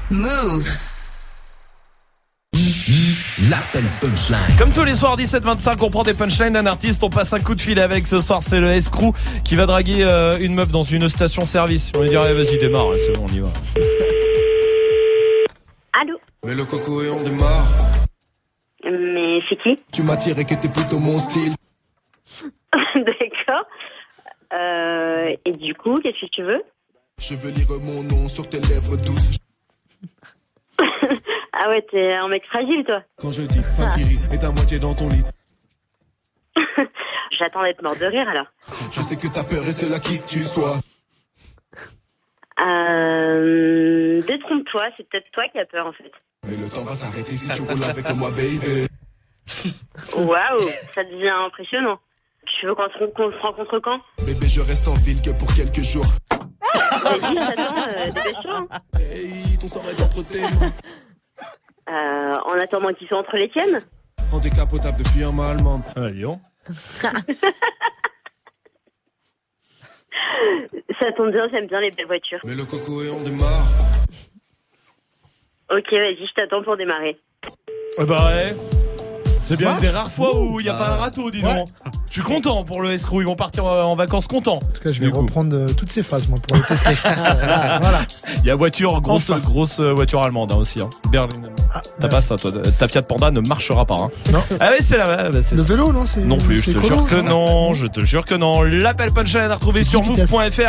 Move. L'appel punchline. Comme tous les soirs 17-25, on prend des punchlines d'un artiste, on passe un coup de fil avec. Ce soir c'est le S-Crew qui va draguer une meuf dans une station service. On lui dirait vas-y démarre, c'est bon on y va. Allô? Mais le coco et on démarre. Mais c'est qui? Tu m'attires et que t'es plutôt mon style. D'accord. Et du coup, qu'est-ce que tu veux? Je veux lire mon nom sur tes lèvres douces. Ah ouais, t'es un mec fragile, toi. Quand je dis Fakiri est à moitié dans ton lit. J'attends d'être mort de rire, alors. Je sais que t'as peur et c'est là qui tu sois. Détrompe-toi, c'est peut-être toi qui as peur, en fait. Mais le temps va s'arrêter si tu roules avec moi, baby. Waouh, ça devient impressionnant. Tu veux qu'on se rencontre quand? Bébé, je reste en ville que pour quelques jours. Vas-y, j'attends, dépêche-toi. Hein. Hey, ton sort est entre tes mains. En attendant qu'ils soient entre les tiennes. En décapotable de firme allemande. Ah, Lyon. Ça tombe bien, j'aime bien les belles voitures. Mais le coco et on démarre. Ok, vas-y, je t'attends pour démarrer. Bah ouais. C'est bien une des rares fois où il n'y a pas un râteau, dis donc. Je suis content pour le S-Crew, ils vont partir en vacances contents. En tout cas, je vais reprendre toutes ces phases, moi, pour les tester. Voilà. Il y a voiture, grosse voiture allemande aussi. Hein. Berlin. T'as pas ça, toi. Ta Fiat Panda ne marchera pas. Hein. Non. Ah oui, c'est là. Bah, le vélo, non c'est, non plus, je te jure que non. Je te jure que non. L'appel punchline à retrouver sur move.fr.